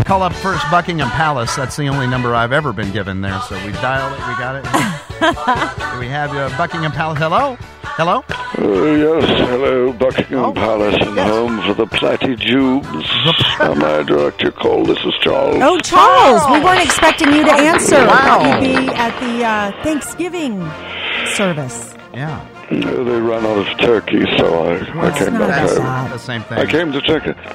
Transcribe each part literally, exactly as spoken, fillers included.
call up first Buckingham Palace. That's the only number I've ever been given there. So we dialed it. We got it. Do we have uh, Buckingham Palace? Hello? Hello? Uh, yes, hello, Buckingham Oh, Palace and yes. home for the Platyjubes. How may I direct your call? This is Charles. Oh, Charles, we weren't expecting you to answer. Wow. Thought you'd be at the uh, Thanksgiving service. Yeah. Uh, they ran out of turkey, so I, I came not back that home. sad. The same I thing. came to check it.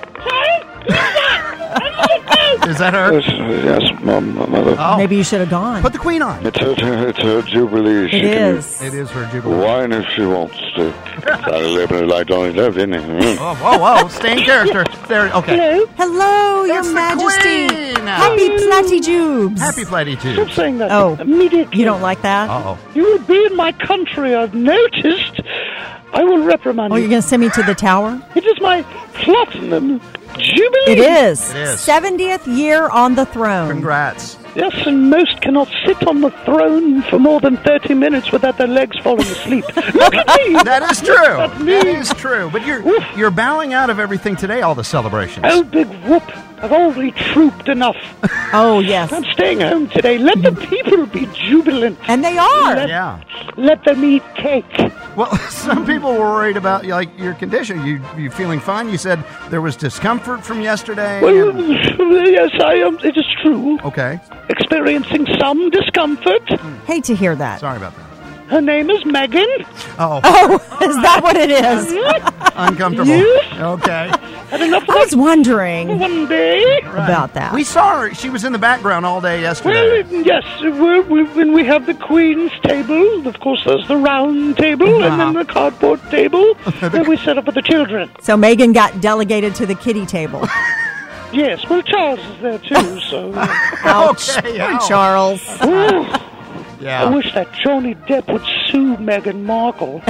Is that her? Yes, yes, Mom, my mother. Oh. Maybe you should have gone. Put the Queen on. It's her, it's her jubilee. She It can is. It is her jubilee. whine if she wants to. Gotta live it like Johnny Depp, isn't it? Mm. Oh, whoa, whoa. Stay in character. There. Okay. Hello? Hello, Your It's the Majesty. Queen. Happy Platyjubes. Happy Platy Stop Tubes. saying that Oh. immediately. You don't like that? Uh-oh. You will be in my country, I've noticed. I will reprimand Oh, you. you're going to send me to the tower? It is my platinum jubilee. It is. It is. seventieth year on the throne. Congrats. Yes, and most cannot sit on the throne for more than thirty minutes without their legs falling asleep. Look at me! That is true. That's me. That is true. But you're you're bowing out of everything today, all the celebrations. Oh, big whoop. I've already trooped enough. Oh, yes. I'm staying home today. Let the people be jubilant. And they are. Let, Yeah. let them eat cake. Well, some people were worried about like your condition. You you feeling fine? You said there was discomfort from yesterday. Well, and- yes, I am. It is true. okay. Experiencing some discomfort. Hate to hear that. Sorry about that. Her name is Megan. Oh, Oh, is that what it is? uncomfortable. Yes. Okay. Had enough of I was that wondering one day. about that. We saw her. She was in the background all day yesterday. Well, yes, we, we, when we have the Queen's table, of course, there's the round table and then the cardboard table that we set up for the children. So Megan got delegated to the kiddie table. Yes, well, Charles is there too, so. Ouch. Okay, Poor ouch. Charles. Ooh, Yeah. I wish that Johnny Depp would sue Meghan Markle.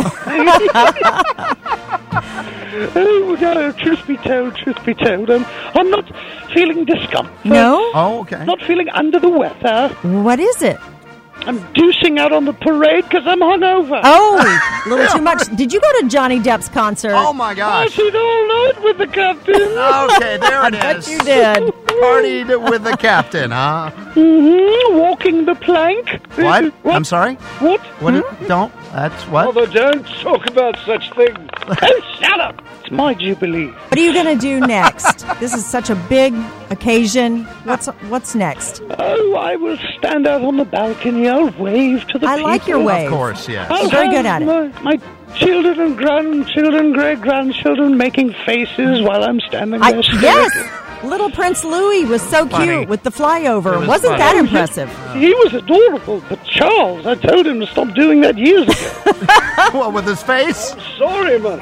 Oh, no, truth be told, truth be told, um, I'm not feeling discomfort. No? Oh, okay. Not feeling under the weather. What is it? I'm deucing out on the parade because I'm hungover. Oh, a little too much. Did you go to Johnny Depp's concert? Oh my I gosh. did all night with the captain. Okay, there it Bet is. you did. Partied with the captain, huh? Mm-hmm, walking the plank. What? What? I'm sorry. What? What? Did, don't. That's what. Mother, don't talk about such things. Oh, shut up. It's my jubilee. What are you going to do next? This is such a big occasion. What's what's next? Oh, I will stand out on the balcony. I'll wave to the I people. like your wave. Of course, yes. I'll You're very have good at it. My, my children and grandchildren, great-grandchildren making faces while I'm standing I, there. yes. Little Prince Louis was so Funny. cute with the flyover. It was Wasn't funny. that impressive? He was adorable, but Charles, I told him to stop doing that years ago. What, with his face? Sorry, man.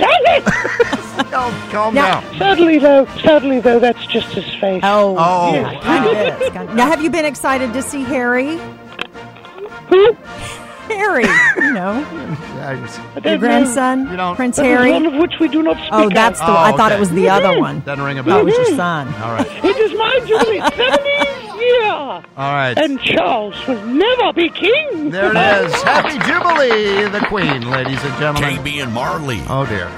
Oh, calm Now- down. Sadly, though, sadly, though, that's just his face. Oh, Oh. yeah, kind of is. Kind of- Now, have you been excited to see Harry? Who? Harry, you know, Yeah, I just- I your don't grandson, You don't- Prince know. That is Harry. one of which we do not speak Oh, that's of. the. Oh, I thought it okay. was the other one. Doesn't ring a That bell. was your son. All right. It is my jubilee, seventieth year. All right. And Charles will never be king. There it is. Happy Jubilee, the Queen, ladies and gentlemen. J B and Marley. Oh, dear.